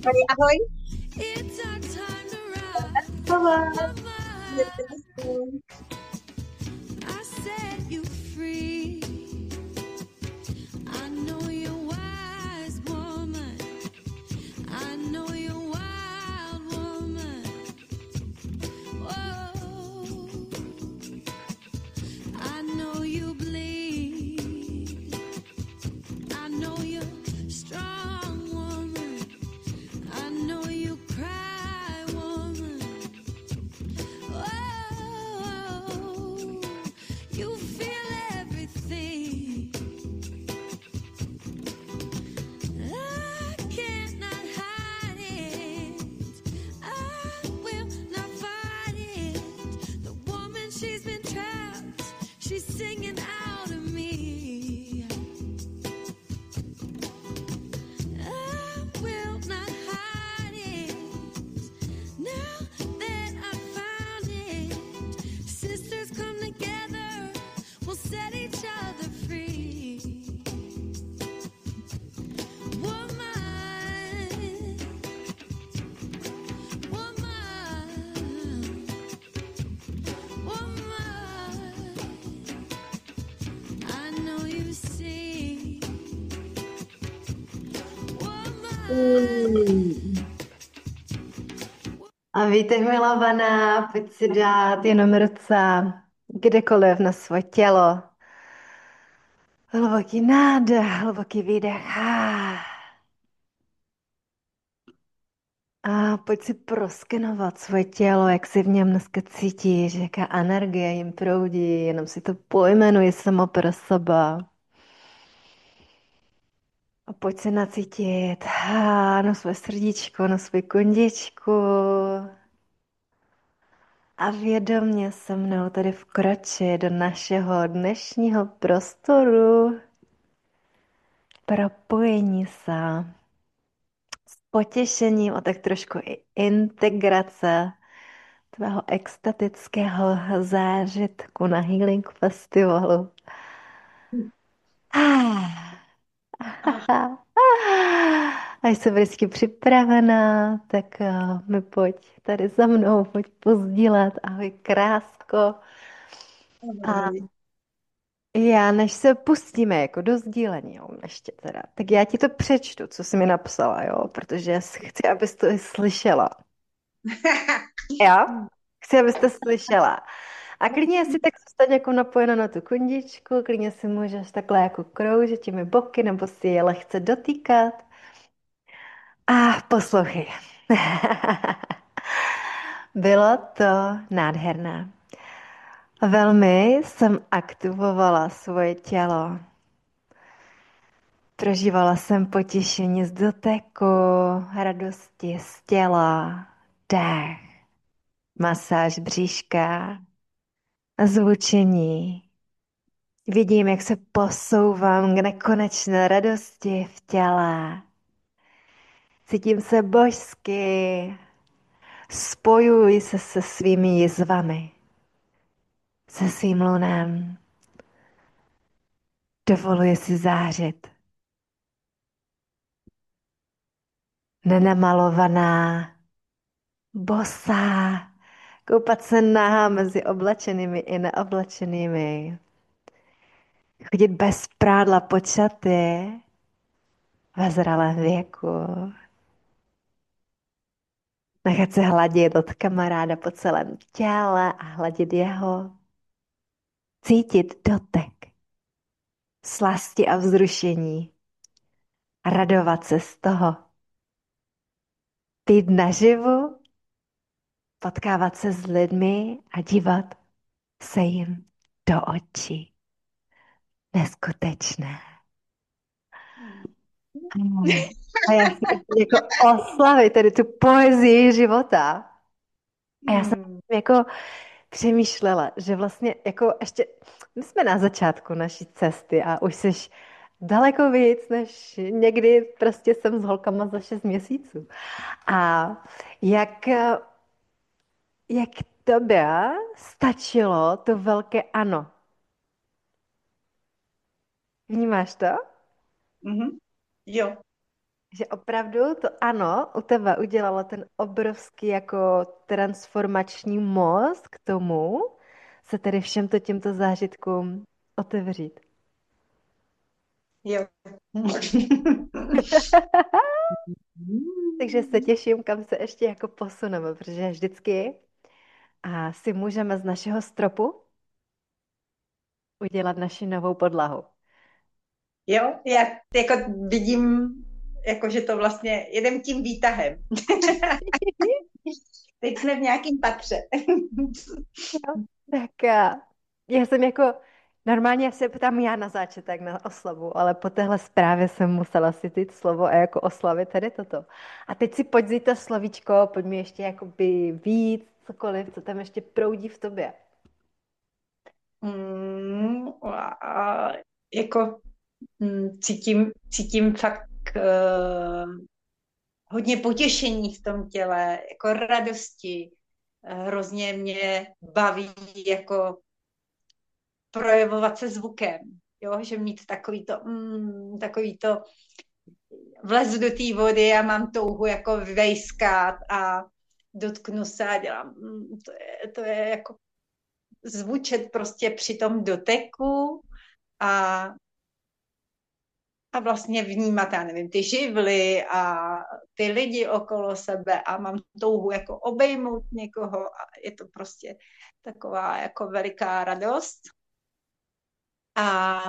Ahoj, ahoj. It's our time to rise. Ahoj. Come Mějte on, se. I set you free. I know you're wise woman. I know you're wild woman. Whoa, I know you bleed. I know you're strong woman. I know you cry woman. Whoa, you feel everything. I cannot hide it. I will not fight it. The woman, she's been trapped. She's singing out of me. I will not hide it. Now that I found it, sisters come together. We'll set each other free. Woman, woman, woman. I know you see. Woman. A vítej, milovaná, pojď si dát jenom ruce kdekoliv na svoje tělo. Hluboký nádech, hluboký výdech. A pojď si proskenovat svoje tělo, jak si v něm dneska cítíš, jaká energie jim proudí, jenom si to pojmenuj samo pro sebe. A pojď se nacítit na svoje srdíčko, na svoji kondičku. A vědomně se mnou tady vkročit do našeho dnešního prostoru propojení se s potěšením a tak trošku i integrace tvého extatického zážitku na Healing Festivalu. A jsem vždycky připravená, tak mi pojď tady za mnou, pojď pozdílet. Ahoj, krásko. A Ahoj. já, než se pustíme jako do sdílení, jo, ještě teda, tak já ti to přečtu, co jsi mi napsala, jo, protože chci, abys to i slyšela. Jo? Chci, abyste slyšela. A klidně si tak zůstaň jako napojena na tu kundičku, klidně si můžeš takhle jako kroužit těmi boky, nebo si je lehce dotýkat. A poslouchej. Bylo to nádherné. Velmi jsem aktivovala svoje tělo. Prožívala jsem potěšení z doteku, radosti z těla, dech, masáž bříška, zvučení. Vidím, jak se posouvám k nekonečné radosti v těle. Cítím se božsky, spojuji se svými jizvami, se svým lunem. Dovoluji si zářit. Nenamalovaná, bosá, koupat se nahá mezi oblačenými i neoblačenými. Chodit bez prádla po čaty ve zralém věku. Nechat se hladit od kamaráda po celém těle a hladit jeho. Cítit dotek, slasti a vzrušení. Radovat se z toho. Být naživu, potkávat se s lidmi a dívat se jim do očí. Neskutečné. A já si jako oslavit tady tu poezii života. A já jsem jako přemýšlela, že vlastně jako ještě, my jsme na začátku naší cesty a už jsi daleko víc, než někdy prostě jsem s holkama za 6 měsíců. A jak tobě stačilo to velké ano? Vnímáš to? Jo. Že opravdu to ano, u tebe udělalo ten obrovský jako transformační most k tomu, se tedy všemto těmto zážitkům otevřít. Jo. Takže se těším, kam se ještě jako posuneme, protože vždycky si můžeme z našeho stropu udělat naši novou podlahu. Jo, já jako vidím, jako že to vlastně jedem tím výtahem. Teď jsme v nějakém patře. Jo, tak já jsem jako, normálně se ptám já na začátek na oslavu, ale po téhle zprávě jsem musela si říct slovo a jako oslavit tady toto. A teď si pojď vzít to slovíčko, pojď mi ještě jakoby víc, cokoliv, co tam ještě proudí v tobě. A jako cítím fakt hodně potěšení v tom těle, jako radosti. Hrozně mě baví jako projevovat se zvukem, jo, že mít takový to vlezu do té vody a mám touhu jako vejskat a dotknu se a dělám, to je jako zvučet prostě při tom doteku a vlastně vnímat, já nevím, ty živly a ty lidi okolo sebe a mám touhu jako obejmout někoho a je to prostě taková jako veliká radost. A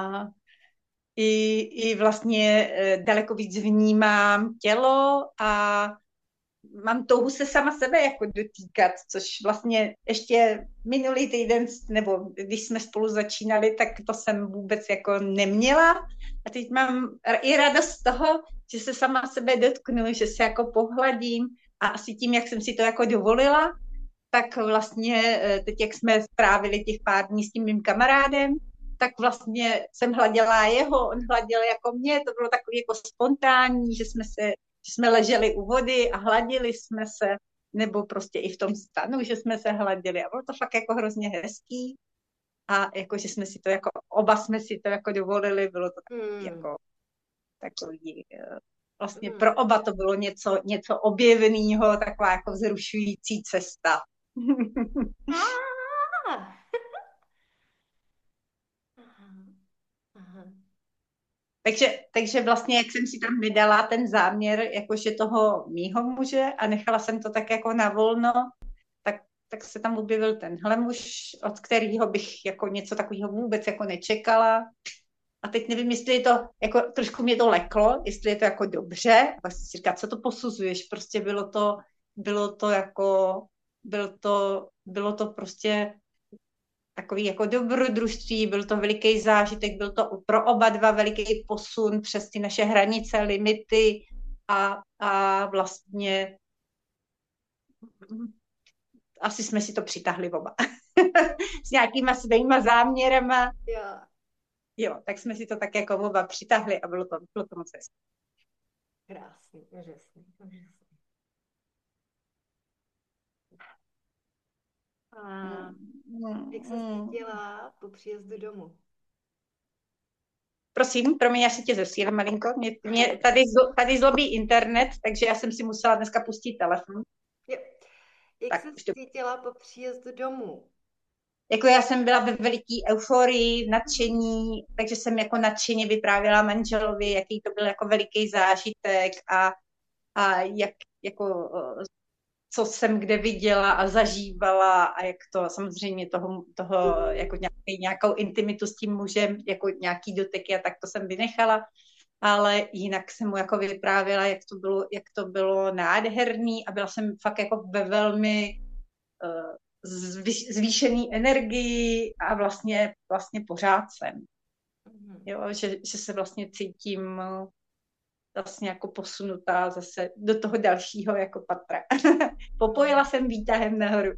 i vlastně daleko víc vnímám tělo a mám touhu se sama sebe jako dotýkat, což vlastně ještě minulý týden, nebo když jsme spolu začínali, tak to jsem vůbec jako neměla. A teď mám i radost z toho, že se sama sebe dotknu, že se jako pohladím a asi tím, jak jsem si to jako dovolila, tak vlastně teď, jak jsme strávili těch pár dní s tím mým kamarádem, tak vlastně jsem hladila jeho, on hladil jako mě, to bylo takový jako spontánní, že jsme leželi u vody a hladili jsme se, nebo prostě i v tom stanu, že jsme se hladili a bylo to fakt jako hrozně hezký a jako, že jsme si to jako, oba jsme si to jako dovolili, bylo to takový jako takový, vlastně pro oba to bylo něco objevného, taková jako vzrušující cesta. Takže vlastně, jak jsem si tam vydala ten záměr, jakože toho mýho muže a nechala jsem to tak jako na volno, tak se tam objevil tenhle muž, od kterého bych jako něco takového vůbec jako nečekala. A teď nevím, jestli je to, jako trošku mě to leklo, jestli je to jako dobře, a si říká, co to posuzuješ, prostě bylo to prostě takový jako dobrodružství, byl to veliký zážitek, byl to pro oba dva veliký posun přes ty naše hranice, limity a vlastně asi jsme si to přitahli oba. S nějakýma svýma záměrama. Jo, tak jsme si to tak jako oba přitahli a bylo to moc hezké. Krásný, úžasný, úžasný. A jak se cítila po příjezdu domů? Prosím, promiň, já si tě zesílím malinko. Mě tady zlobí internet, takže já jsem si musela dneska pustit telefon. Jo. Jak se cítila po příjezdu domů? Jako já jsem byla ve veliký euforii, nadšení, takže jsem jako nadšeně vyprávěla manželovi, jaký to byl jako veliký zážitek a jak jako co jsem kde viděla a zažívala a jak to samozřejmě toho jako nějakou intimitu s tím mužem, jako nějaký doteky a tak to jsem vynechala, ale jinak jsem mu jako vyprávěla, jak to bylo nádherný a byla jsem fakt jako ve velmi zvýšený energii a vlastně pořád jsem. Jo, že se vlastně cítím vlastně jako posunutá zase do toho dalšího jako patra. Popojila jsem výtahem nahoru.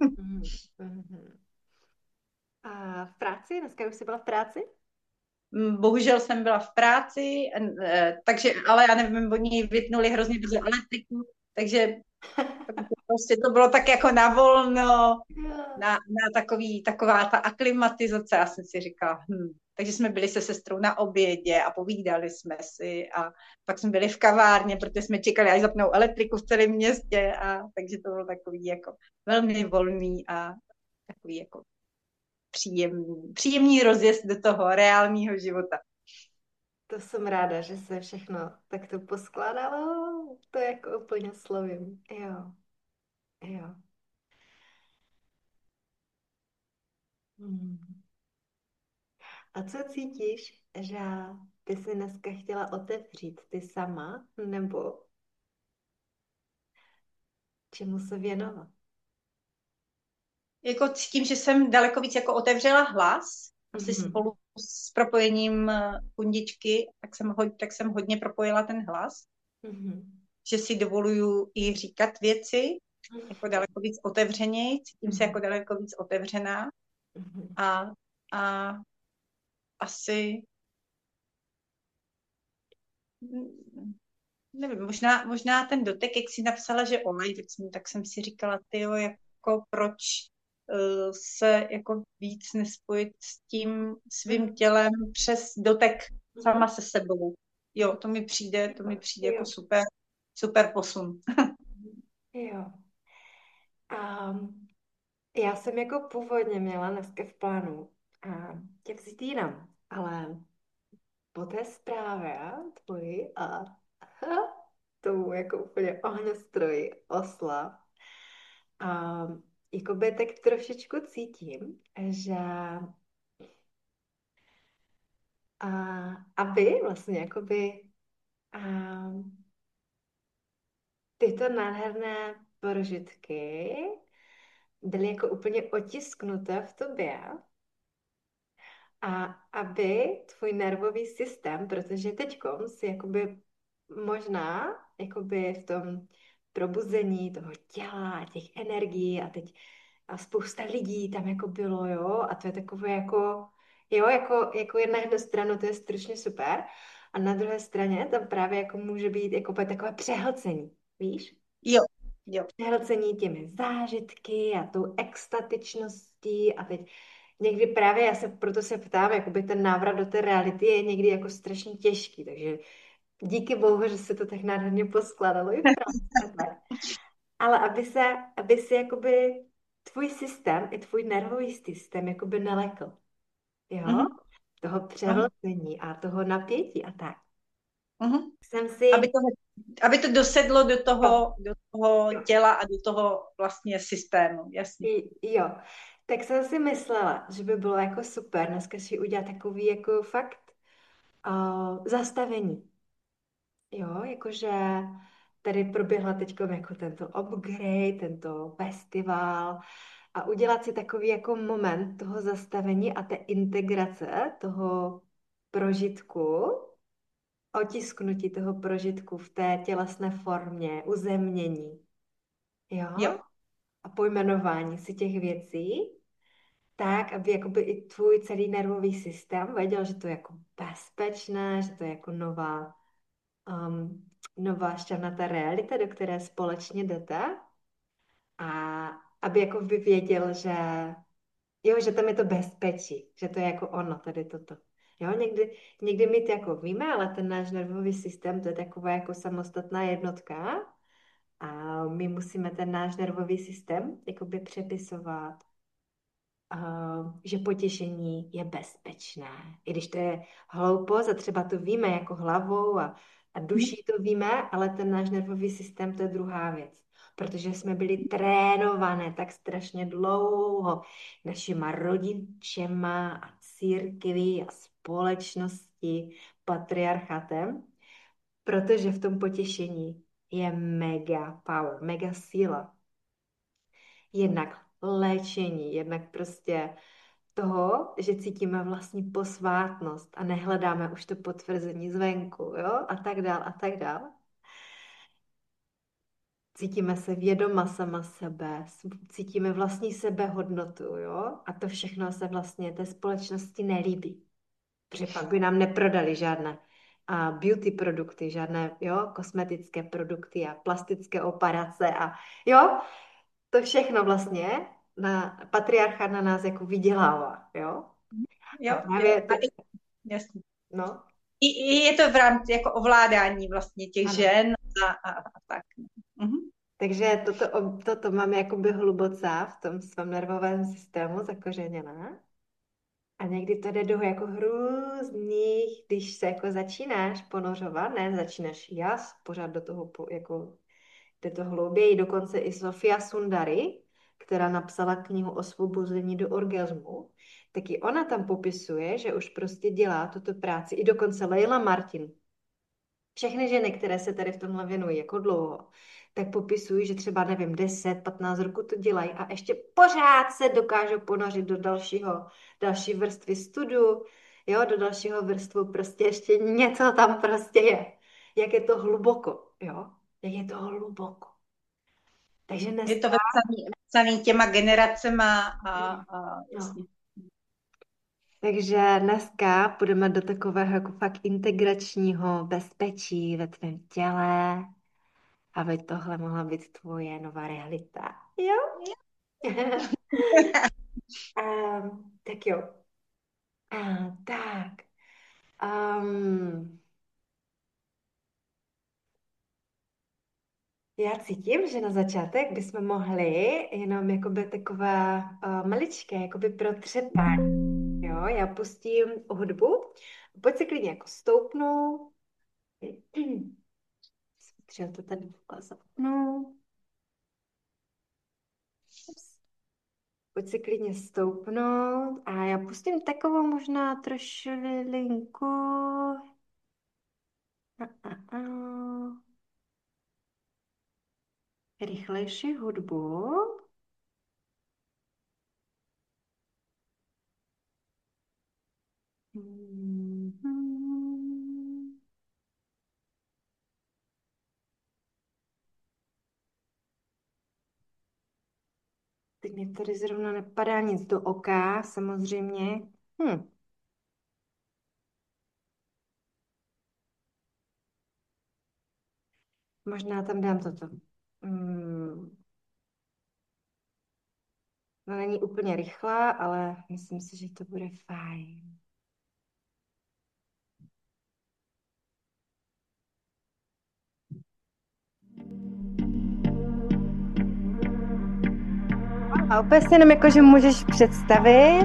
A v práci? Dneska už jsi byla v práci? Bohužel jsem byla v práci, takže, ale já nevím, oni vypnuli hrozně brzo elektriku, takže prostě to bylo tak jako na volno, na taková ta aklimatizace. Já jsem si říkala, Takže jsme byli se sestrou na obědě a povídali jsme si a pak jsme byli v kavárně, protože jsme čekali, až zapnou elektriku v celém městě a takže to bylo takový jako velmi volný a takový jako příjemný rozjezd do toho reálného života. To jsem ráda, že se všechno takto poskládalo. To jako úplně slovím. Jo, jo. Hmm. A co cítíš, že ty jsi dneska chtěla otevřít ty sama, nebo čemu se věnovat? Jako cítím, že jsem daleko víc jako otevřela hlas, asi Mhm. spolu s propojením kundičky, tak jsem hodně propojila ten hlas, Mhm. že si dovoluju i říkat věci, jako daleko víc otevřeněji, cítím se jako Mhm. daleko víc otevřená Mhm. a, a asi nevím, možná ten dotek, jak jsi napsala, že olej, tak jsem si říkala, tyjo, jako proč se jako víc nespojit s tím svým Mhm. tělem přes dotek Mhm. sama se sebou. Jo, to mi přijde jako Jo. super posun. Jo. A já jsem jako původně měla dneska v plánu a tě vzít jinam, ale po té zprávě tvoji a tomu jako úplně ohňostroji osla a jakoby tak trošičku cítím, že a, aby vlastně jakoby a, tyto nádherné prožitky byly jako úplně otisknuté v tobě a aby tvůj nervový systém, protože teďkom si jakoby možná jakoby v tom probuzení toho těla a těch energií a teď a spousta lidí tam jako bylo, jo, a to je takové jako, jo, jako jedna jednu stranu to je strašně super a na druhé straně tam právě jako může být jako takové přehlcení, víš? Jo, jo. Přehlcení těmi zážitky a tou extatičností a teď někdy právě, proto se ptám, jakoby ten návrat do té reality je někdy jako strašně těžký, takže díky bohu, že se to tak nádherně poskládalo i v práci a tak. Ale aby se jakoby tvůj systém i tvůj nervový systém jakoby nelekl, jo? Mhm, Toho mhm, přehlcení a toho napětí a tak. mhm. Jsem Aby si, to, aby to dosedlo jo, do toho jo, těla a do toho vlastně systému, jasně. jo, tak jsem si myslela, že by bylo jako super dneska si udělat takový jako fakt zastavení. Jo, jakože tady proběhla teď jako tento upgrade, tento festival a udělat si takový jako moment toho zastavení a té integrace toho prožitku, otisknutí toho prožitku v té tělesné formě, uzemnění, Jo. jo, a pojmenování si těch věcí, tak, aby jakoby i tvůj celý nervový systém věděl, že to je jako bezpečné, že to je jako nová šťavnatá realita, do které společně jdete a aby jako by věděl, že jo, že tam je to bezpečí, že to je jako ono, tady toto. Jo, někdy my to jako víme, ale ten náš nervový systém, to je taková jako samostatná jednotka a my musíme ten náš nervový systém jakoby přepisovat, že potěšení je bezpečné. I když to je hloupost a třeba to víme jako hlavou a Mhm. duší to víme, ale ten náš nervový systém to je druhá věc. Protože jsme byli trénované tak strašně dlouho našima rodičema a církví a společnosti, patriarchatem, protože v tom potěšení je mega power, mega síla. Jednak léčení, jednak prostě toho, že cítíme vlastní posvátnost a nehledáme už to potvrzení zvenku, jo, a tak dál, a tak dál. Cítíme se vědoma sama sebe, cítíme vlastní sebehodnotu, jo, a to všechno se vlastně té společnosti nelíbí. Protože pak by nám neprodali žádné beauty produkty, žádné, jo, kosmetické produkty a plastické operace a jo, to všechno vlastně patriarchát na nás jako vydělává, jo. A Jo, jo. právě, A jasně. no, Je to v rámci jako ovládání vlastně těch ano. žen a tak. Mhm. Takže toto mám jakoby hluboce v tom svém nervovém systému zakořeněné. A někdy to jde do jako hrůzných, když se jako začínáš ponořovat, ne, začínáš jas, pořád do toho jako jde to hlouběji, dokonce i Sofia Sundari, která napsala knihu Osvobození do orgasmu, taky ona tam popisuje, že už prostě dělá tuto práci, i dokonce Leila Martin. Všechny ženy, které se tady v tomhle věnují jako dlouho, tak popisují, že třeba, nevím, 10-15 roků to dělají a ještě pořád se dokážou ponořit do další vrstvy studu, jo, do dalšího vrstvu prostě ještě něco tam prostě je. Jak je to hluboko, jo, jak je to hluboko. Takže Je to dneska, vepsaný těma generacema a no, jasně. takže dneska půjdeme do takového jako fakt integračního bezpečí ve tvém těle, aby tohle mohla být tvoje nová realita. Jo? Tak jo. Tak. Um, já cítím, že na začátek bychom mohli jenom jakoby takové maličké jakoby protřepání. Jo, já pustím hudbu. Pojď se klidně jako stoupnout. Třeba to tady zapnu. Pojď si klidně stoupnout a já pustím takovou možná trošku linku. A. Rychlejší hudbu. Mhm. Teď mě tady zrovna nepadá nic do oka, samozřejmě. Možná tam dám toto. Hmm. No, není úplně rychlá, ale myslím si, že to bude fajn. A úplně si jenom jako, že můžeš představit,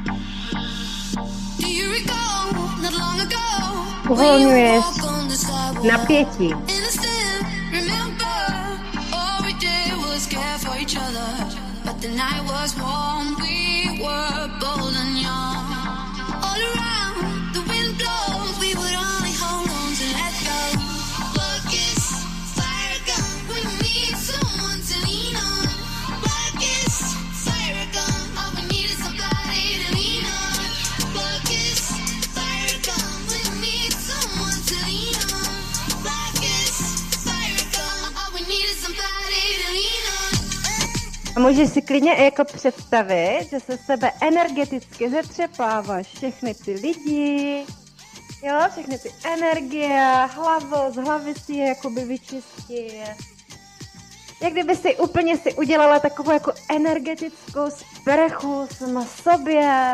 Do you recall not long ago uvolňuješ napětí. innocent? Remember, all we did was care for each other. But the night was warm, we were bold and young. All around, the wind blows, we would only hold on to let go. Blood kiss, fire gun, we need someone to lean on. Blood kiss, fire gun, all we need is somebody to lean on. Blood kiss, fire gun, we need someone to lean on. Blood kiss, fire gun, all we need is somebody to lean on. A můžeš si klidně jako představit, že se sebe energeticky zetřepáváš všechny ty lidi, jo, všechny ty energie, z hlavy si je jakoby vyčistit. Jak kdyby si úplně si udělala takovou jako energetickou sprchu sama sobě.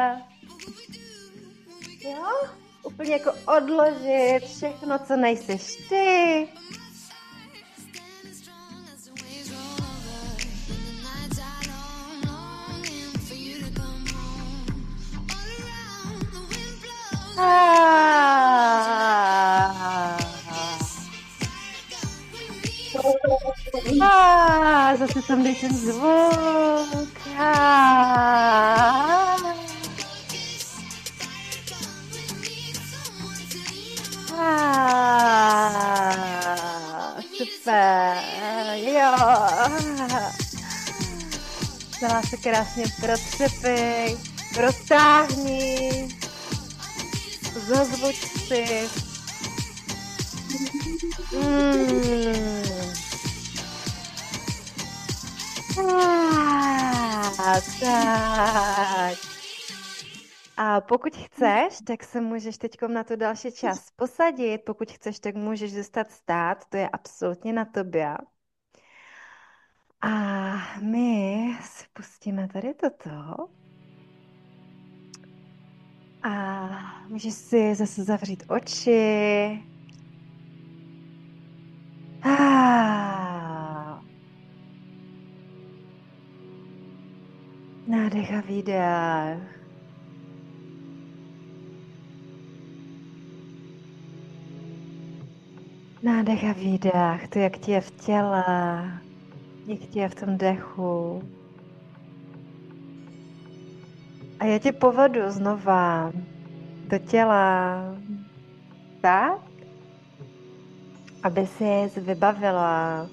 Jo? Úplně jako odložit všechno, co nejseš ty. Standing strong as the waves roll over. And the nights are long, longing for you to come home. All around, the wind blows. Zase tam dej ten zvuk. Super, jo. Celá se krásně protřepej, roztáhni, zazvuč si. Tak. A pokud chceš, tak se můžeš teď na to další čas posadit. Pokud chceš, tak můžeš zůstat stát. To je absolutně na tobě. A my si pustíme tady toto. A můžeš si zase zavřít oči. Ah. Nádech a výdech. Nádech a výdech, to jak ti je v těle, jak ti je v tom dechu. A já tě povedu znova do těla tak, aby si vybavila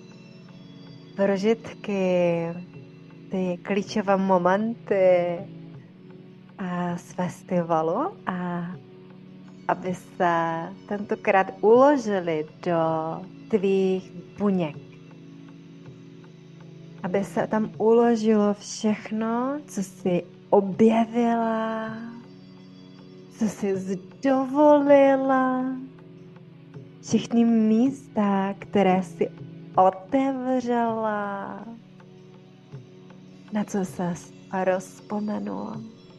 prožitky, ty klíčové momenty z festivalu a aby se tentokrát uložili do tvých buněk. Aby se tam uložilo všechno, co jsi objevila, co jsi dovolila, všechny místa, které jsi otevřela, na co ses rozpomenula.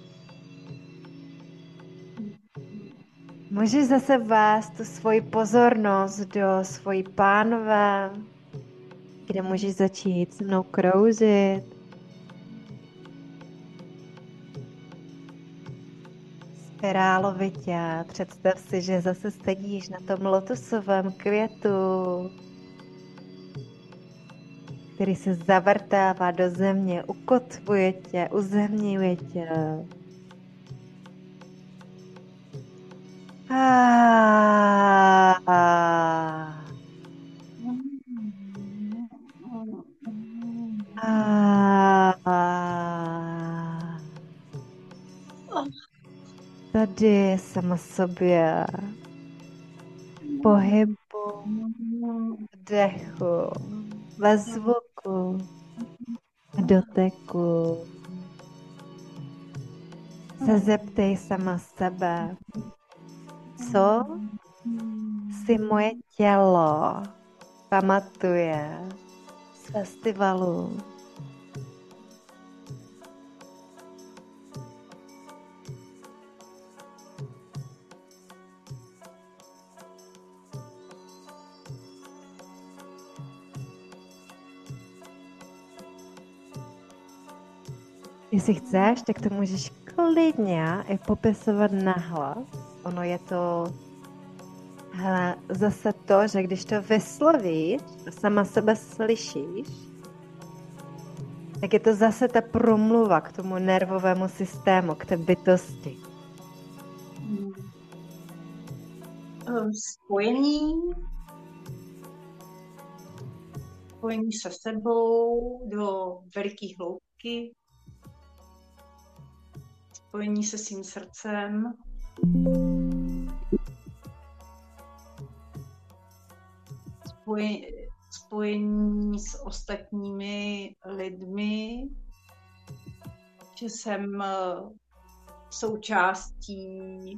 Můžeš zase vést tu svoji pozornost do svojí pánve, kde můžeš začít se mnou kroužit. Spirálovitě. Představ si, že zase sedíš na tom lotusovém květu, který se zavrtává do země, ukotvuje tě, uzemňuje tě. Tady sama sobě pohybu, dechu, ve zvuku, doteku. Se zeptej sama sebe, co si moje tělo pamatuje z festivalu. Jestli chceš, tak to můžeš klidně i popisovat nahlas. Ono je to zase to, že když to vyslovíš a sama sebe slyšíš, tak je to zase ta promluva k tomu nervovému systému, k té bytosti. Spojení se sebou do veliké hloubky, spojení se svým srdcem, spojení s ostatními lidmi, že jsem součástí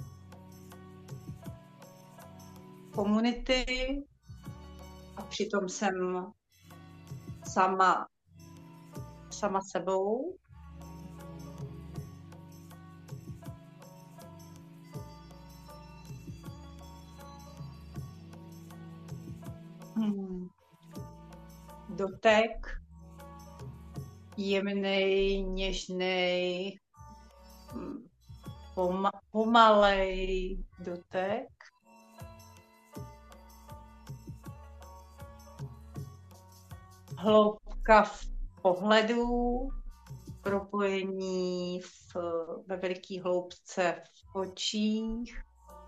komunity a přitom jsem sama sebou. Dotek, jemnej, něžnej, pomalej dotek. Hloubka v pohledu, propojení ve veliké hloubce v očích.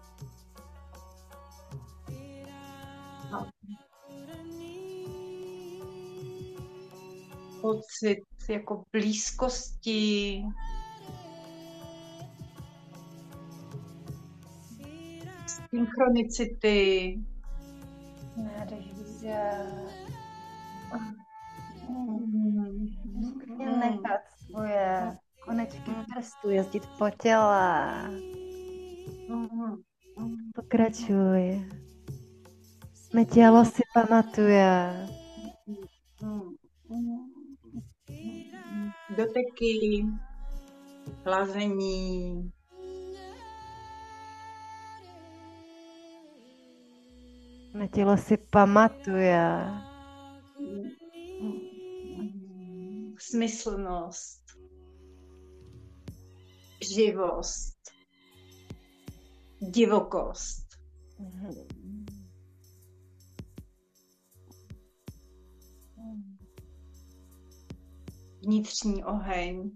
Pocit jako blízkosti, synchronicity. Nechat svoje konečky prstů jezdit po těle. Pokračuj. Mé tělo si pamatuje. Doteky, chlazení, Na tělo si pamatuje. Smyslnost, živost, divokost. Vnitřní oheň.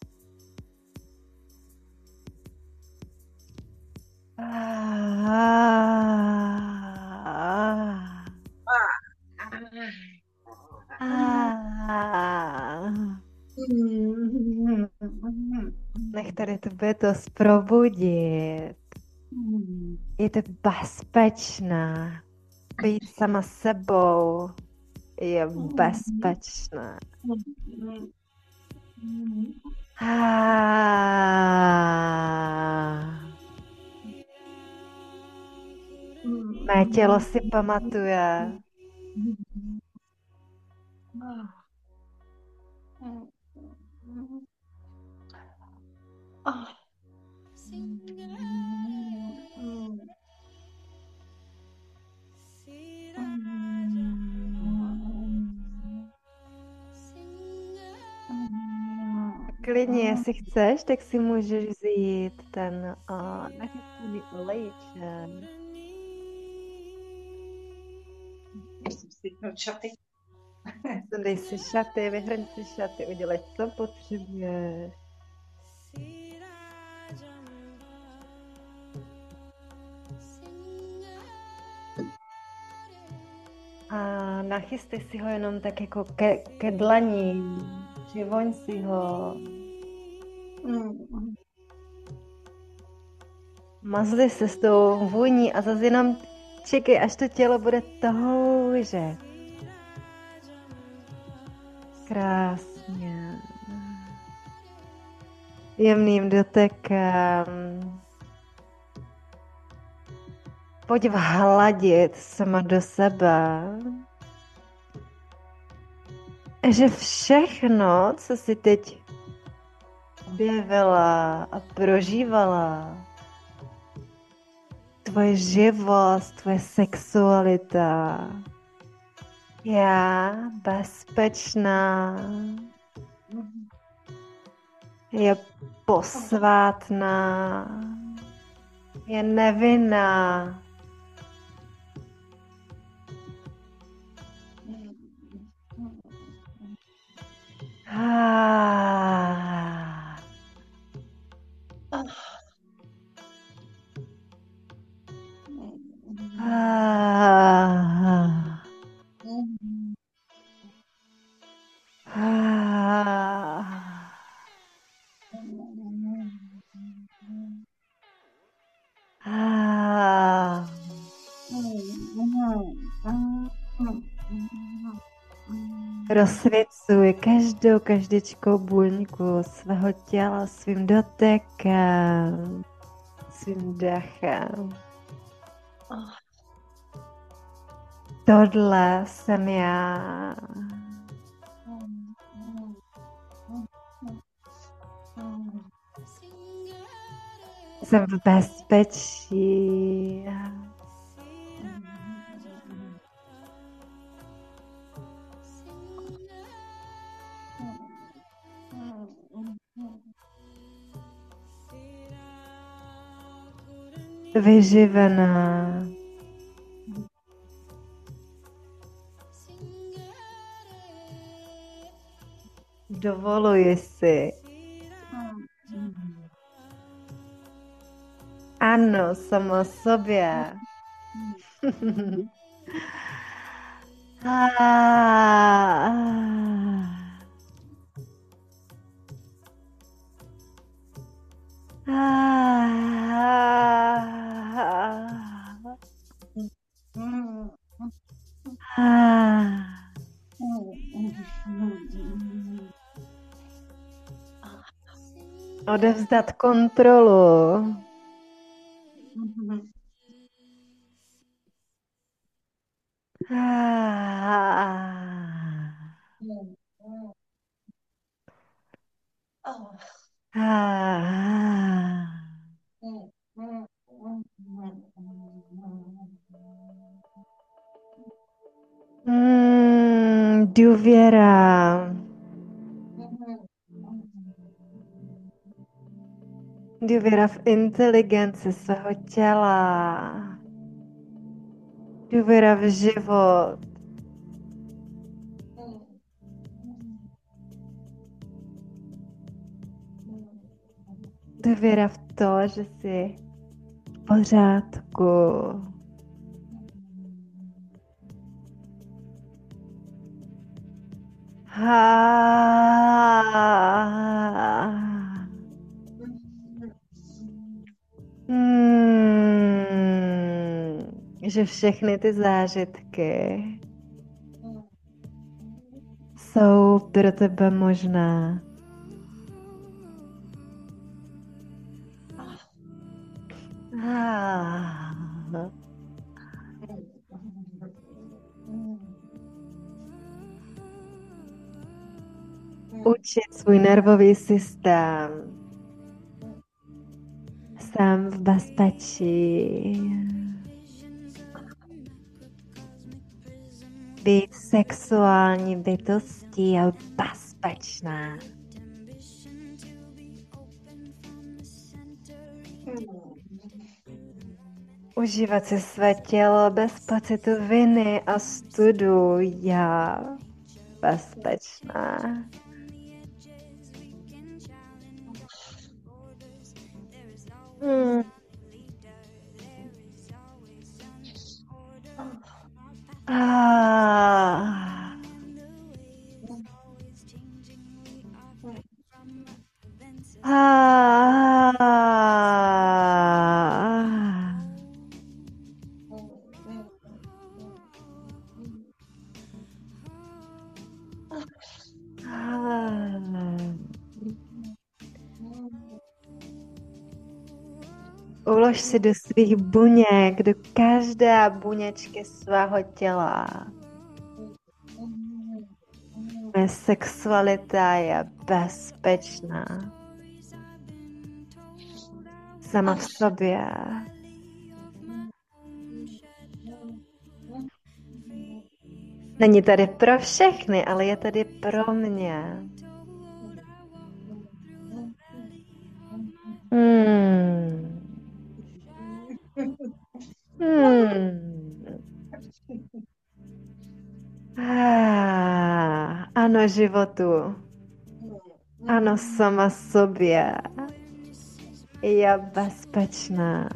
Nech tady to bytost probudit. Je to bezpečná. Být sama sebou je bezpečné. Mé tělo si pamatuje. Klidně, jestli chceš, tak si můžeš vzít ten nachystaný olejček. Sundej si šaty, vyhrň si šaty, udělej, co potřebuješ. A nachystej si ho jenom tak jako ke dlaní. Přivoň si ho. Mazli se s tou vůní a zase jenom čekej, až to tělo bude toužet. Krásně. Jemným dotekem. Pojď vhladit sama do sebe. Že všechno, co si teď objevila a prožívala, tvoje živost, tvoje sexualita, je bezpečná, je posvátná, je nevinná. Rozsvěcuj každou každičkou buňku svého těla svým dotekem, svým dechem. Tohle jsem já. Jsem v bezpečí. Vyživená. Dovoluji si. Ano, sama sobě. Odevzdat kontrolu. Důvěra. Důvěra v inteligenci svého těla. Důvěra v život. Důvěra v to, že jsi v pořádku. Že všechny ty zážitky jsou pro tebe možná. Učit svůj nervový systém sám v bezpečí. Být sexuální bytostí a bezpečná. Užívat si své tělo bez pocitu viny a studu. Já bezpečná. Ulož si do svých buněk, do každé buněčky svého těla. Moje sexualita je bezpečná. Sama v sobě. Není tady pro všechny, ale je tady pro mě. Ano životu. Ano sama sobě. Je bezpečná.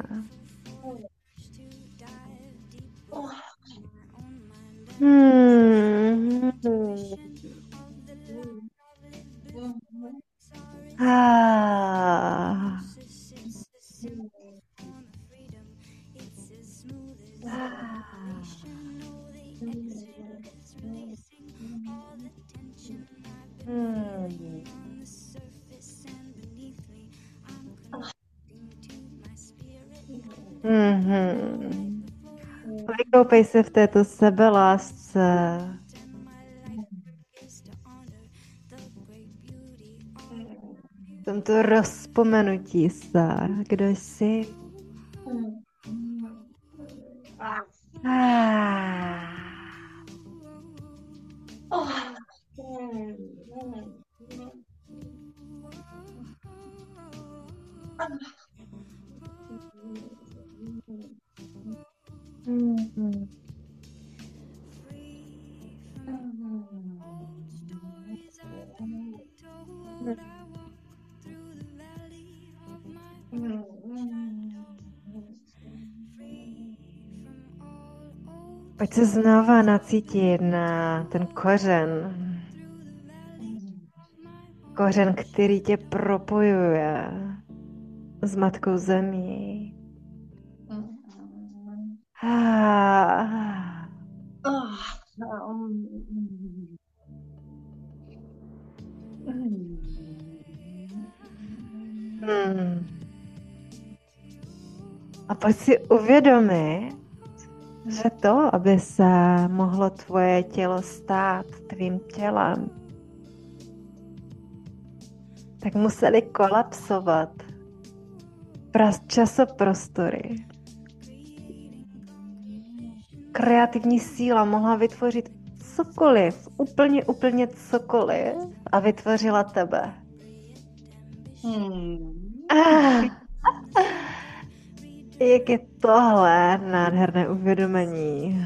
Vykoupej se v této sebelásce. V tomto rozpomenutí se, kdo jsi. Pojď se znova nacítit na ten kořen. Kořen, který tě propojuje s Matkou Zemí. A pojď si uvědomit, že to, aby se mohlo tvoje tělo stát tvým tělem, tak museli kolapsovat časoprostory. Kreativní síla mohla vytvořit cokoliv, úplně cokoliv a vytvořila tebe. Hmm. Ah, jak je tohle nádherné uvědomení.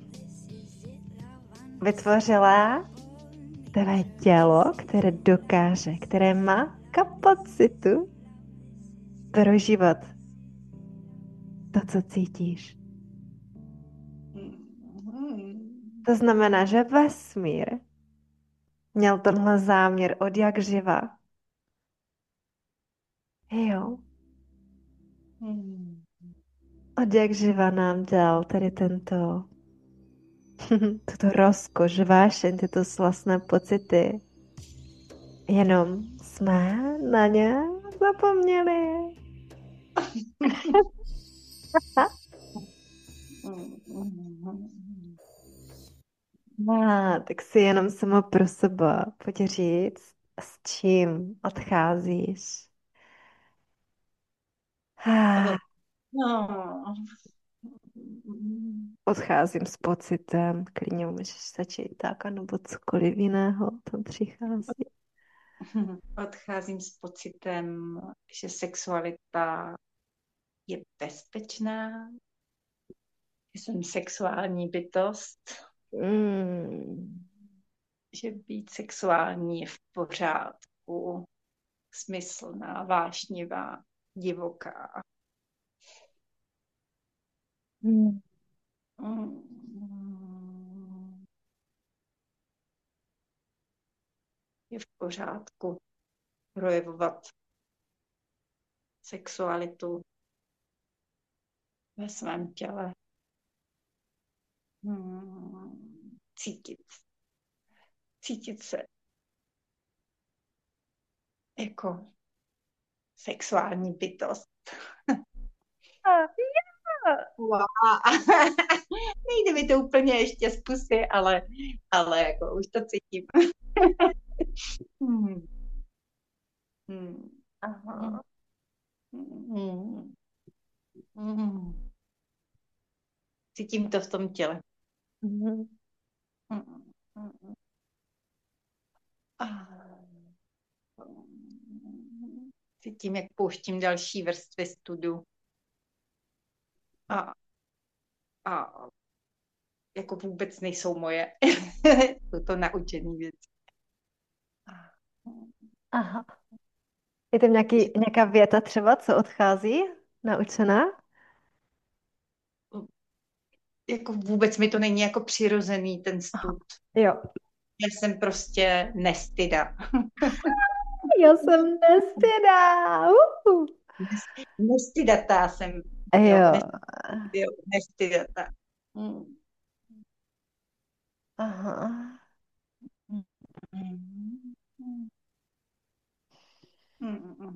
Vytvořila tvé tělo, které dokáže, které má kapacitu prožívat to, co cítíš. Hmm. To znamená, že vesmír měl tenhle záměr od jak živa. Jo, Hmm. od jak živa nám dal tady tuto rozkoš, vášeň, tyto slastné pocity. Jenom jsme na ně zapomněli. Tak si jenom sama pro sebe pojď říct, s čím odcházíš. Ale, Ah, no. Odcházím s pocitem, klidně můžeš začít tak, anebo cokoliv jiného tam přichází. Odcházím s pocitem, že sexualita je bezpečná, že jsem sexuální bytost, Mm. že být sexuální je v pořádku, smyslná, vášnivá, divoká. Mm. Mm. Je v pořádku projevovat sexualitu ve svém těle. Cítit. Cítit se jako sexuální bytost. Wow. Nejde mi to úplně ještě z pusy, ale jako už to cítím. Hmm. Hmm. Aha. Hmm. Hmm. Cítím to v tom těle. Mhm. Hmm. Cítím, jak pouštím další vrstvy studu. A, a jako vůbec nejsou moje. Jsou to naučené věci. Aha. Je tam nějaká věta třeba, co odchází naučená? Jako vůbec mi to není jako přirozený ten Aha. stud. Jo. Já jsem prostě nestyda. Já jsem nestyda. Nestydatá jsem. Jo, Jo. nestydatá. Hmm. Aha. Hmm. Hmm.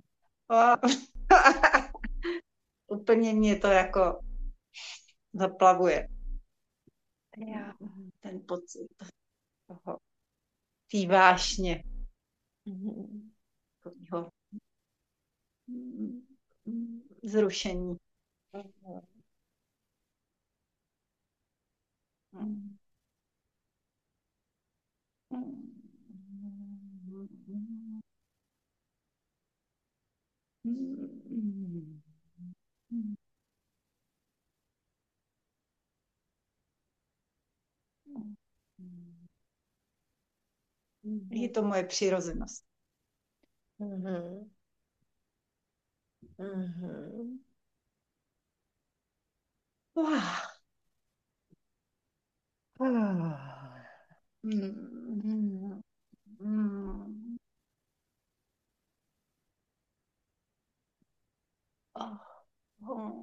Úplně mě to jako zaplavuje. Jo. Ten pocit toho, té vášně, Mhm. takového zrušení. Je to moje přirozenost. Mhm. Mhm. Wow. Ah. Mm, mm, oh, oh,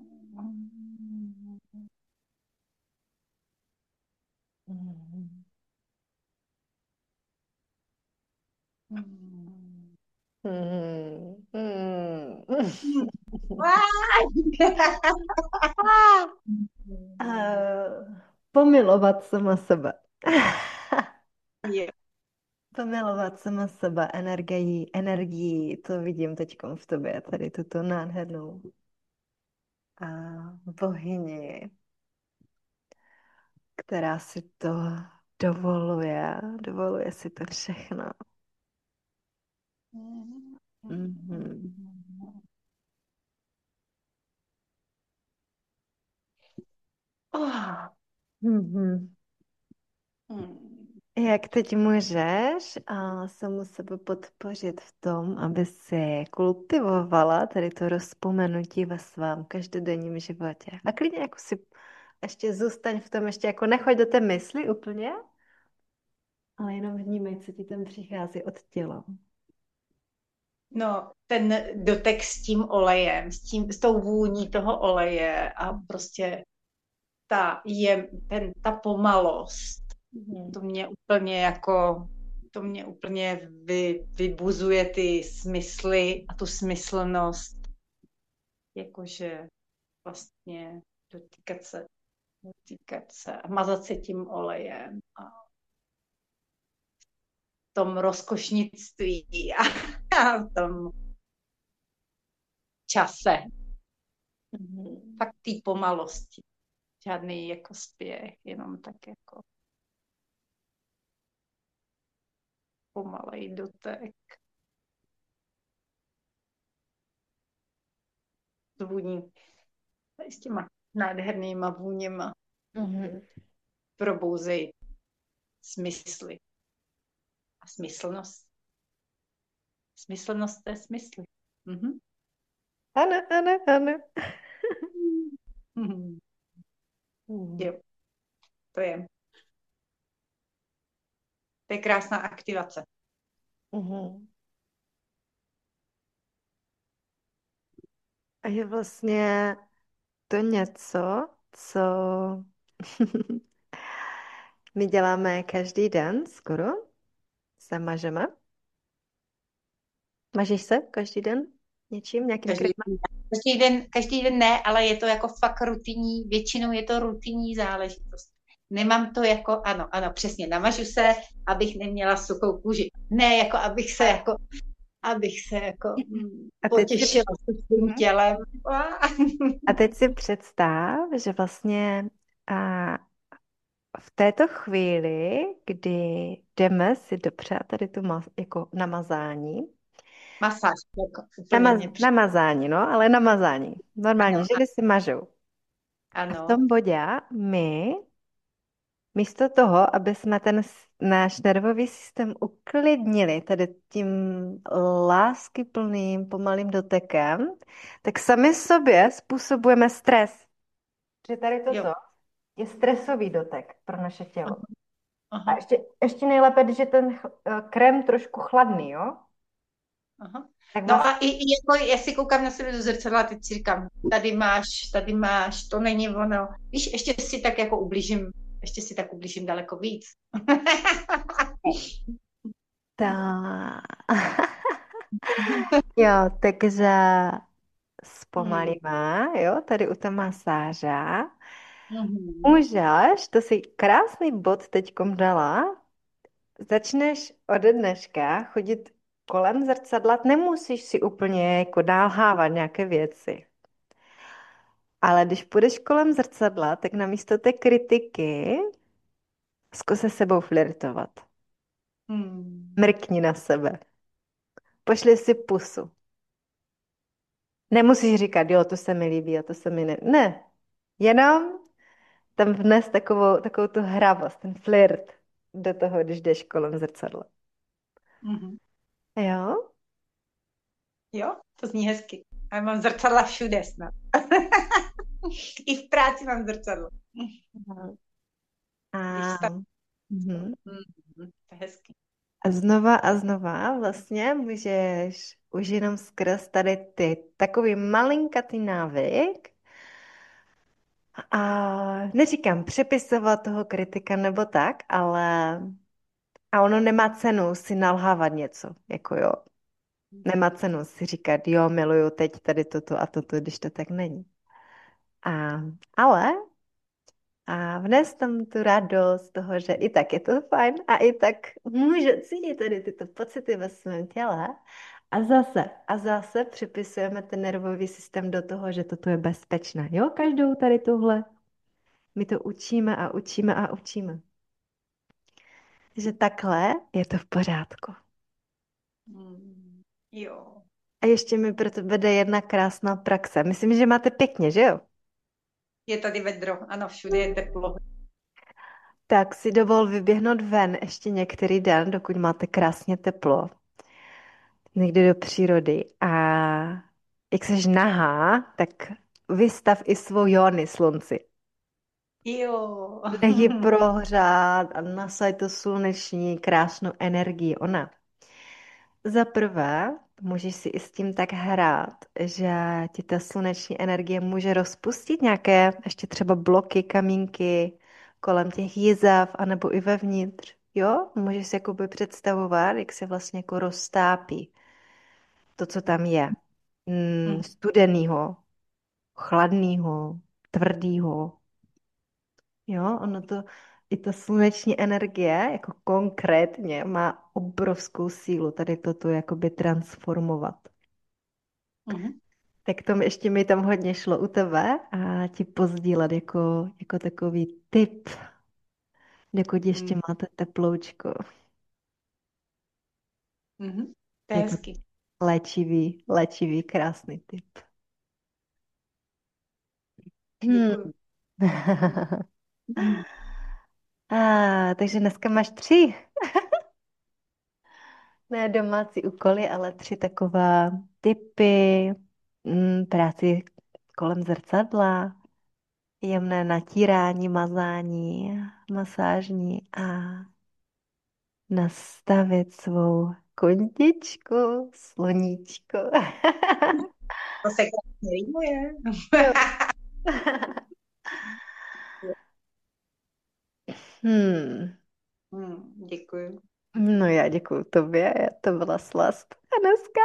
Mhm. mm. Mhm. Mhm. Pomilovat sama sebe. Je. Pomilovat sama sebe energií, to vidím teď v tobě, tady tuto nádhernou bohyni, která si to dovoluje si to všechno. Mhm. Oh. Mhm. Hmm. Jak teď můžeš samu sebe podpořit v tom, aby si kultivovala tady to rozpomenutí ve svém každodenním životě. A klidně jako si ještě zůstaň v tom, ještě jako nechoď do té mysli úplně, ale jenom vnímej, co ti tam přichází od těla. No, ten dotek s tím olejem, s tou vůní toho oleje a prostě ta pomalost, Mhm. to mě úplně jako, to mě úplně vybuzuje ty smysly a tu smyslnost, jakože vlastně dotýkat se a mazat se tím olejem a v tom rozkošnictví a v tom čase, Mhm. fakt té pomalosti. Žádný jako spěch, jenom tak jako pomalej dotek. Zvůní s těma nádhernýma vůněma Mhm. probouzej smysly a smyslnost. Smyslnost té smysly. Mhm. Ano, ano, ano. Mhm. Mhm. Jo, to je krásná aktivace. Mhm. A je vlastně to něco, co my děláme každý den skoro. Se mažeme. Mažíš se každý den něčím, nějakým Každý, krémem? každý den ne, ale je to jako fakt rutinní, většinou je to rutinní záležitost. Nemám to jako, ano, přesně, namažu se, abych neměla suchou kůži. Ne, jako abych se A teď si, potěšila se svým Mhm. tělem. a teď si představ, že vlastně a v této chvíli, kdy jdeme si dopřát tady tu jako namazání, Masáž, jako úplně mě namazání, no, ale namazání. ano, Normálně ženy si mažou. A v ano, tom bodě my místo toho, aby jsme ten náš nervový systém uklidnili tady tím láskyplným, pomalým dotekem, tak sami sobě způsobujeme stres. Že tady jo, toto je stresový dotek pro naše tělo. aha, A aha, ještě nejlépe, když je ten krém trošku chladný, jo? aha. Tak No vlastně, a i jako, já si koukám na sebe do zrcadla a teď si říkám, tady máš, to není ono. Víš, ještě si tak ublížím daleko víc. ta... Jo, takže Hmm. zpomalíme, jo, tady u té masáže. Mhm. Můžeš, to si krásný bod teďkom dala. Začneš ode dneška chodit kolem zrcadla, nemusíš si úplně jako nalhávat nějaké věci. Ale když půjdeš kolem zrcadla, tak namísto té kritiky zkus se sebou flirtovat. Hmm. Mrkni na sebe. Pošli si pusu. Nemusíš říkat, jo, to se mi líbí a to se mi ne. Ne. Jenom tam vnes takovou tu hravost, ten flirt do toho, když jdeš kolem zrcadla. Mhm. Jo? Jo, to zní hezky. A já mám zrcadla všude snad. I v práci mám zrcadlo. Mhm. Když A, vstanu. mhm. To je hezky. A znova vlastně můžeš už jenom skrz tady ty takový malinkatý návyk a neříkám přepisovat toho kritika nebo tak, ale a ono nemá cenu si nalhávat něco, jako jo. Nemá cenu si říkat, jo, miluju teď tady toto a toto, když to tak není. A, ale vnes tam tu radost toho, že i tak je to fajn a i tak můžu cítit tady tyto pocity ve svém těle. A zase připisujeme ten nervový systém do toho, že toto je bezpečné. Jo, každou tady tuhle. My to učíme a učíme a učíme. že takhle je to v pořádku. Jo. A ještě mi pro tebe jde jedna krásná praxe. Myslím, že máte pěkně, že jo? Je tady vedro, ano, všude je teplo. Tak si dovol vyběhnout ven ještě některý den, dokud máte krásně teplo. Někde do přírody. A jak jsi nahá, tak vystav i svou jóny slunci. Jo. Nech ji prohřát a nasaj to sluneční krásnou energii. Ona. Za prvé, můžeš si i s tím tak hrát, že ti ta sluneční energie může rozpustit nějaké ještě třeba bloky, kamínky kolem těch jizev, anebo i vevnitř. Jo? Můžeš si jakoby představovat, jak se vlastně jako roztápí to, co tam je. Studenýho, chladnýho, tvrdýho. Jo, ono to, i ta sluneční energie, jako konkrétně, má obrovskou sílu tady toto jakoby transformovat. Mhm. Tak to ještě mi tam hodně šlo u tebe a ti pozdílet jako takový tip, dokud ještě Mm. máte teploučko, Mhm. To je jako hezky. léčivý, krásný tip. Hmm. Děkuju. Mm. Takže dneska máš 3, ne domácí úkoly, ale 3 taková tipy, práci kolem zrcadla, jemné natírání, mazání, masážní a nastavit svou kondičku, sluníčko. To se krásně rýmuje. Jo. Hmm. Děkuju. No já děkuju tobě, to byla slast dneska.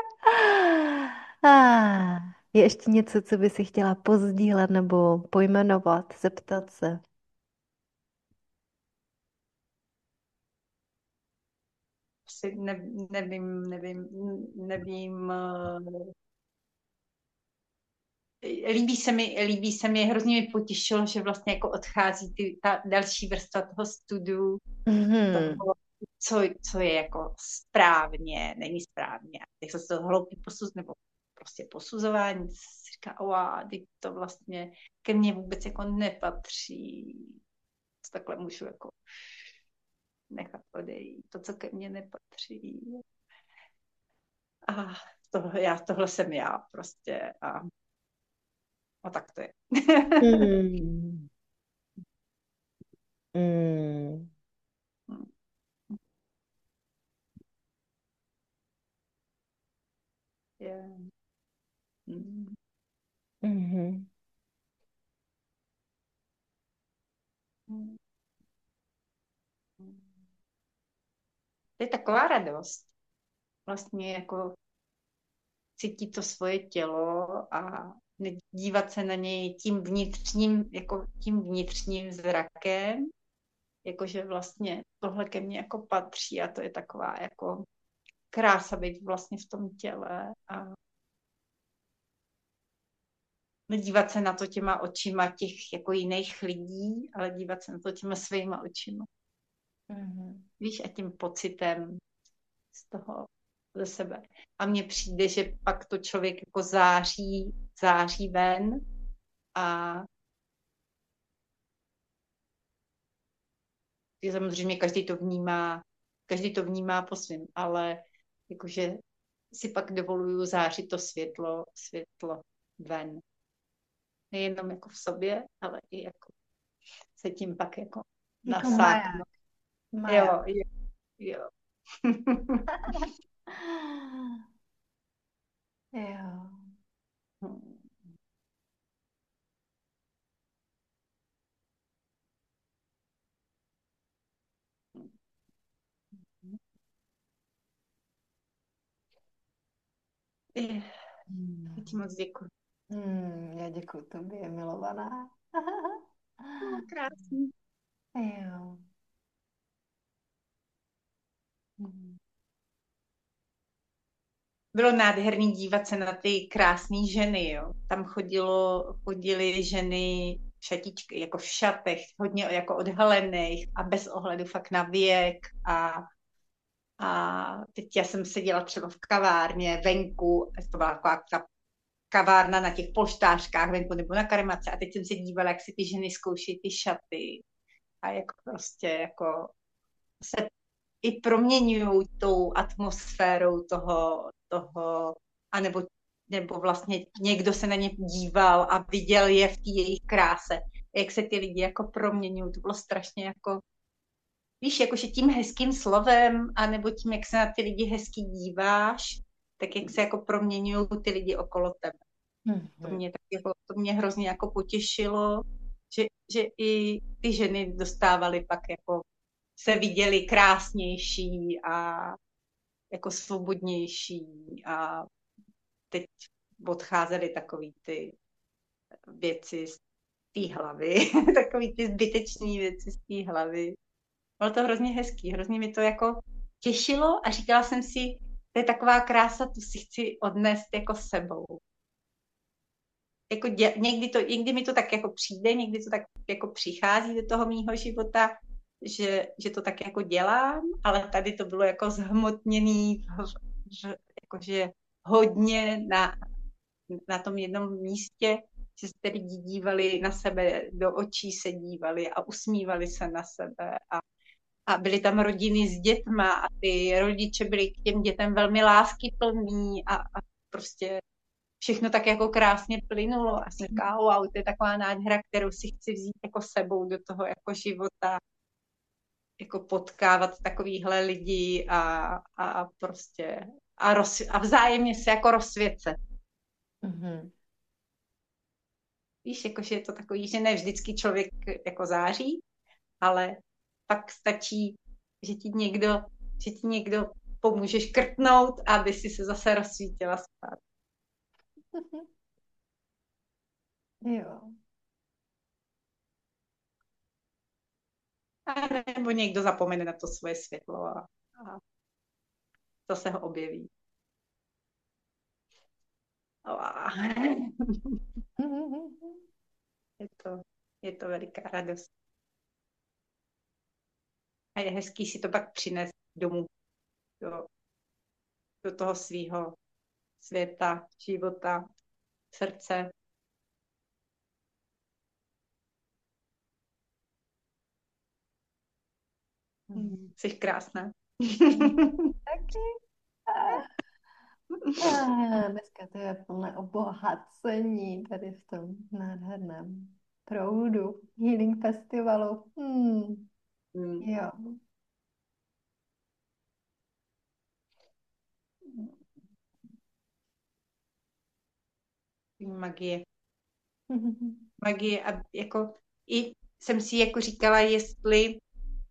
Ah, je ještě něco, co by si chtěla pozdílet nebo pojmenovat, zeptat se? Asi nevím. Líbí se mi, hrozně mi potěšilo, že vlastně jako odchází ta další vrstva toho studiu, toho, Mhm. co je jako správně, není správně. Jak se to hloupý nebo prostě posuzování, si říká, teď to vlastně ke mně vůbec jako nepatří. Takhle můžu jako nechat odejít. To, co ke mně nepatří. A tohle jsem já prostě. A tak to je. Mm. Mm. Je. Mm. Mhm. Mm. To je taková radost. Vlastně jako cítit to svoje tělo a dívat se na něj tím vnitřním zrakem, jakože vlastně tohle ke mně jako patří a to je taková jako krása být vlastně v tom těle a nedívat se na to těma očima těch jako jiných lidí, ale dívat se na to těma svýma očima. Mhm. Víš, a tím pocitem z toho ze sebe. A mně přijde, že pak to člověk jako září ven a že samozřejmě každý to vnímá po svém, ale jakože si pak dovoluju zářit to světlo ven. Nejenom jako v sobě, ale i jako se tím pak jako Jako nasáknu. maják. Maják. Jo. Jo. Já ti moc děkuji. Já děkuji tobě, milovaná. No, krásný. Jo. Bylo nádherný dívat se na ty krásné ženy, jo. Tam chodily ženy šatičky, jako v šatech, hodně jako odhalených a bez ohledu fakt na věk a teď já jsem seděla třeba v kavárně venku, to byla taková ta kavárna na těch polštářkách venku nebo na karimace a teď jsem se dívala, jak si ty ženy zkouší ty šaty a jak prostě jako se i proměňují tou atmosférou toho nebo vlastně někdo se na ně díval a viděl je v té jejich kráse. Jak se ty lidi jako proměňují, to bylo strašně jako, víš, jakože tím hezkým slovem, anebo tím, jak se na ty lidi hezky díváš, tak jak se jako proměňují ty lidi okolo tebe. To mě hrozně jako potěšilo, že i ty ženy dostávaly pak jako se viděly krásnější a jako svobodnější a teď odcházely takový ty věci z té hlavy, takový ty zbytečné věci z té hlavy. Bylo to hrozně hezký, hrozně mi to jako těšilo a říkala jsem si, to je taková krása, tu si chci odnést jako sebou. Jako někdy mi to tak jako přijde, někdy to tak jako přichází do toho mýho života, že to tak jako dělám, ale tady to bylo jako zhmotněný, jakože hodně na tom jednom místě, že se ty lidi dívali na sebe, do očí se dívali a usmívali se na sebe a byly tam rodiny s dětma a ty rodiče byli k těm dětem velmi láskyplní a prostě všechno tak jako krásně plynulo a jsem říkala, wow, to je taková nádhera, kterou si chci vzít jako sebou do toho jako života, jako potkávat takovýhle lidi a prostě a vzájemně se jako rozsvěcet. Mm-hmm. Víš, jakože je to takový, že ne vždycky člověk jako září, ale pak stačí, že ti někdo pomůže škrtnout, aby si se zase rozsvítila zpátky. Jo. A nebo někdo zapomene na to svoje světlo a zase ho objeví. Je to veliká radost. A je hezký si to pak přinést domů, do toho svýho světa, života, srdce. Jsi krásná. Taky. Dneska to je plné obohacení tady v tom nádherném proudu Healing Festivalu. Jo. Magie. Magie a jako i jsem si jako říkala, jestli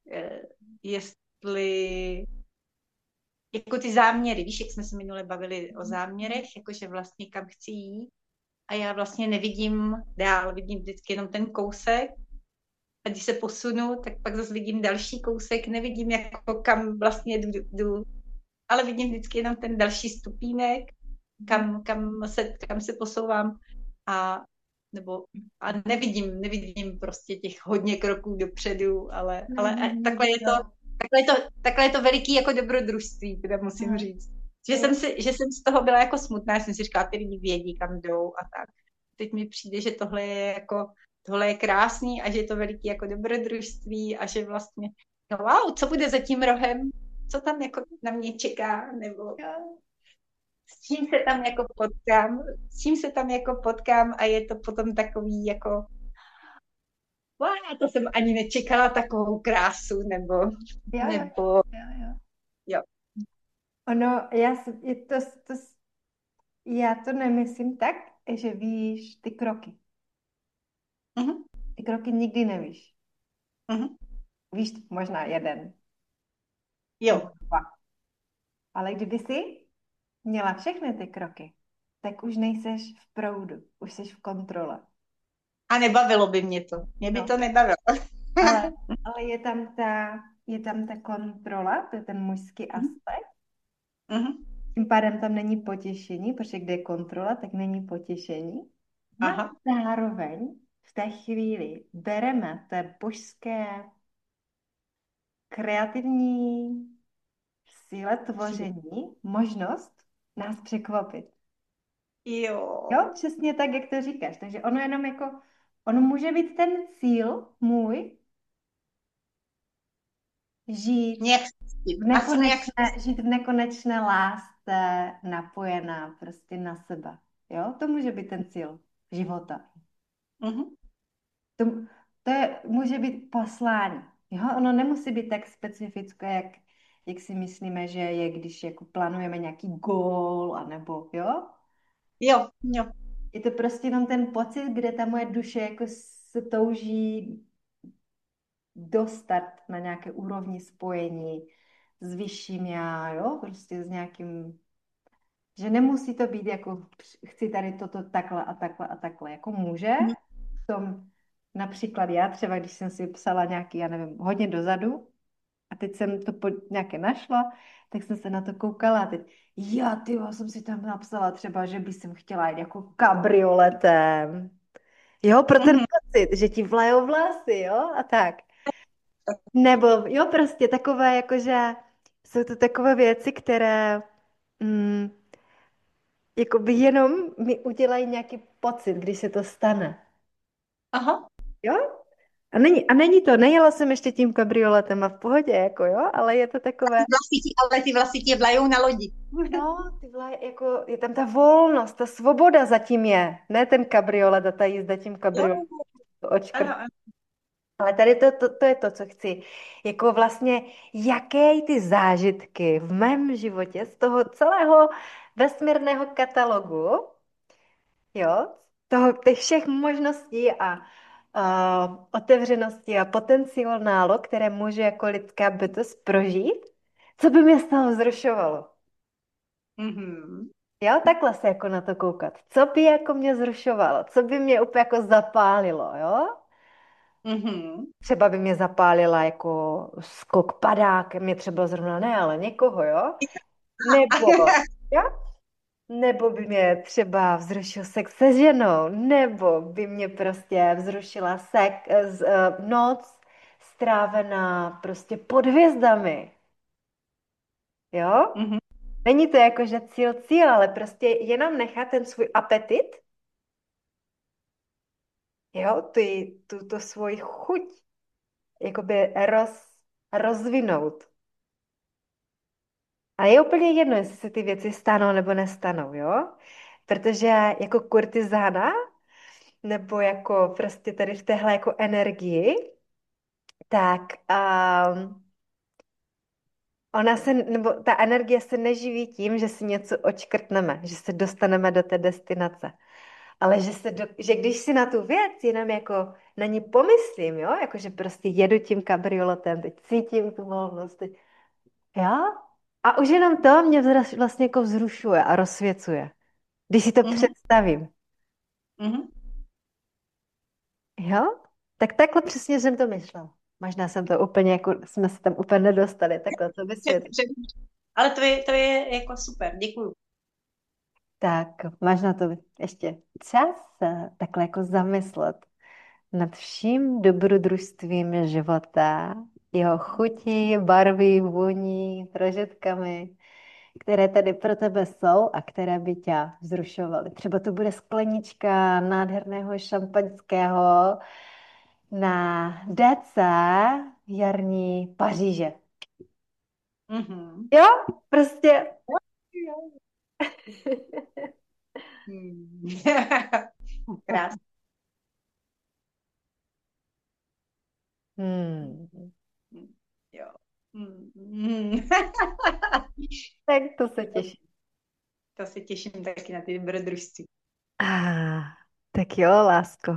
jako ty záměry, víš, jak jsme se minule bavili o záměrech, jakože vlastně kam chci jít a já vlastně nevidím dál, vidím vždycky jenom ten kousek a když se posunu, tak pak zase vidím další kousek, nevidím jako kam vlastně jdu, ale vidím vždycky jenom ten další stupínek, kam se posouvám a nevidím prostě těch hodně kroků dopředu, ale takhle je to veliký jako dobrodružství, teda musím říct. Že jsem z toho byla jako smutná, já jsem si říkala, ty lidi vědí, kam jdou a tak. Teď mi přijde, že tohle je krásný a že je to veliký jako dobrodružství a že vlastně, no wow, co bude za tím rohem, co tam jako na mě čeká, nebo s čím se tam jako potkám a je to potom takový jako to jsem ani nečekala takovou krásu, jo. Ono, já to nemyslím tak, že víš ty kroky. Uh-huh. Ty kroky nikdy nevíš. Uh-huh. Víš možná jeden. Jo. Dva. Ale kdyby jsi měla všechny ty kroky, tak už nejseš v proudu, už jsi v kontrole. A nebavilo by mě to. Mě by to nebavilo. Ale je tam ta kontrola, to je ten mužský aspekt. Uh-huh. Tím pádem tam není potěšení, protože kde je kontrola, tak není potěšení. Aha. A zároveň v té chvíli bereme té božské kreativní síle tvoření možnost nás překvapit. Jo, Jo. přesně tak, jak to říkáš. Takže ono jenom jako, ono může být ten cíl můj žít Nějak asi nějak žít v nekonečné lásce napojená prostě na sebe. Jo, to může být ten cíl života. Mhm. To, může být poslání. Jo, ono nemusí být tak specifické, jak si myslíme, že je, když jako plánujeme nějaký gól, anebo, jo? Jo, jo. Je to prostě jenom ten pocit, kde ta moje duše jako se touží dostat na nějaké úrovni spojení s vyšším já, jo? Prostě s nějakým, že nemusí to být jako chci tady toto takhle a takhle a takhle, jako může Mhm. v tom, například já třeba, když jsem si psala nějaký, já nevím, hodně dozadu a teď jsem to nějaké našla, tak jsem se na to koukala a teď, já ty jsem si tam napsala třeba, že by jsem chtěla jít jako kabrioletem. Jo, pro ten Mhm. pocit, že ti vlajou vlasy, jo, a tak. Nebo, jo, prostě takové, jakože jsou to takové věci, které jakoby jenom mi udělají nějaký pocit, když se to stane. Aha. Jo? A není to, nejela jsem ještě tím kabrioletem a v pohodě, jako jo, ale je to takové, Ale ty vlasy ti vlajou na lodi. jo, ty vole, jako je tam ta volnost, ta svoboda zatím je, ne ten kabriolet a ta jízda tím Jo. kabrioletem, očkrt. Ano, ano. Ale tady to je to, co chci. Jako vlastně, jaké ty zážitky v mém životě z toho celého vesmírného katalogu, jo, těch všech možností a otevřenosti a potenciálu, které může jako lidská bytost prožít, co by mě z toho vzrušovalo. Mhm. Jo, takhle se jako na to koukat. Co by jako mě zrušovalo? Co by mě úplně jako zapálilo, jo? Mhm. Třeba by mě zapálila jako skok padákem, mě třeba zrovna ne, ale někoho, jo? Nebo, jo? Nebo by mě třeba vzrušil sex se ženou, nebo by mě prostě vzrušila noc strávená prostě pod hvězdami, jo? Mhm. Není to jako, že cíl, ale prostě jenom nechat ten svůj apetit, jo? Tu svoji chuť, jakoby rozvinout. A je úplně jedno, jestli se ty věci stanou nebo nestanou, jo? Protože jako kurtizána, nebo jako prostě tady v téhle jako energii, tak nebo ta energie se neživí tím, že si něco očkrtneme, že se dostaneme do té destinace. Ale že když si na tu věc jenom jako na ní pomyslím, jo, jako že prostě jedu tím kabrioletem, teď cítím tu volnost, jo, a už jenom to mě vlastně jako vzrušuje a rozsvěcuje, když si to Mhm. představím. Mhm. Jo? Tak takhle přesně jsem to myslela. Možná jsem to úplně, jako jsme se tam úplně nedostali, takhle to vysvětlím. Ale to je jako super, děkuju. Tak možná to ještě čas takhle jako zamyslet nad vším dobrodružstvím života, jeho chutí, barvy, voní, prožitkami, které tady pro tebe jsou a které by tě vzrušovaly. Třeba to bude sklenička nádherného šampaňského na DC jarní Paříže. Mhm. Jo, prostě. Hmm. Krásně. Hmm. Jo. Hmm. Tak to se těším. To se těším taky na ty dobrodružství. Ah, tak jo, lásko.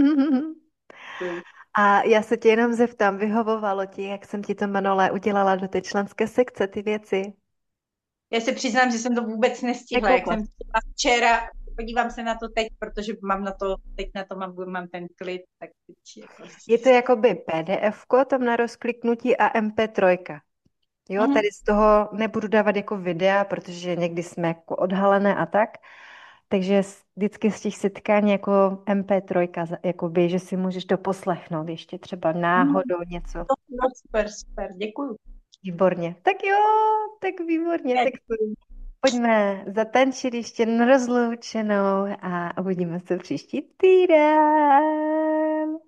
A já se tě jenom zeptám, vyhovovalo ti, jak jsem ti to minule udělala do té členské sekce, ty věci? Já se přiznám, že jsem to vůbec nestihla, jak Nekoukla. jsem chtěla včera. Podívám se na to teď, protože teď na to mám ten klid, tak teď jako... Je to jakoby PDF-ko tam na rozkliknutí a MP3. Jo, Mhm. tady z toho nebudu dávat jako videa, protože někdy jsme jako odhalené a tak. Takže vždycky z těch setkání jako MP3, jakoby, že si můžeš doposlechnout ještě třeba náhodou něco. To bylo super, super, děkuju. Výborně. Tak jo, tak výborně. Tak pojďme zatančit ještě na rozloučenou a uvidíme se příští týden.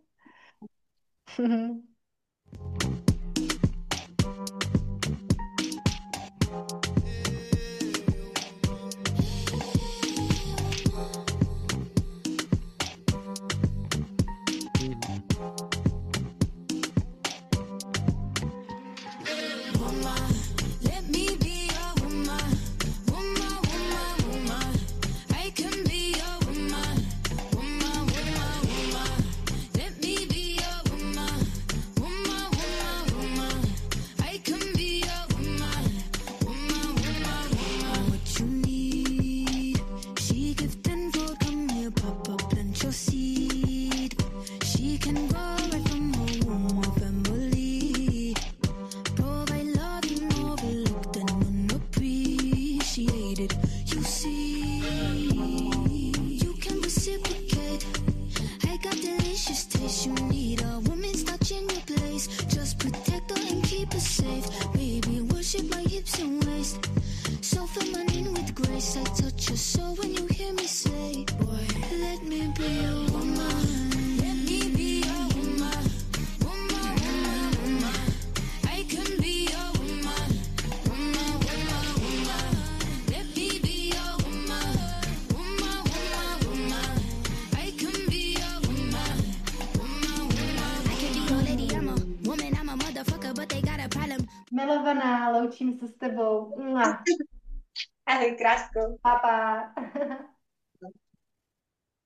Let me be your woman, woman, woman, woman. I can be your woman, woman, woman, woman. Let me be your woman, woman, woman, woman. I can be your woman, woman, woman, woman. What you need, she give tenfold. Come here, Papa, plant your seed. She can grow right from her womb of family. Provide love you overlooked and unappreciated. You see, you can reciprocate. I got delicious taste. You need a woman's touch in your place. Just protect her and keep her safe. Baby, worship my hips and waist. So feminine with grace. I touch your soul when you hear me say, boy, let me be your woman. Let me be your woman. Woman, woman, woman. I can be your woman, woman, woman, woman. Let me be your woman, woman, woman, woman. I can be your woman, woman, woman. I can be your lady, I'm a woman, I'm a motherfucker, but they got a problem. Milovaná, loučím se s tebou. Ahoj, krásko. Pa, pa.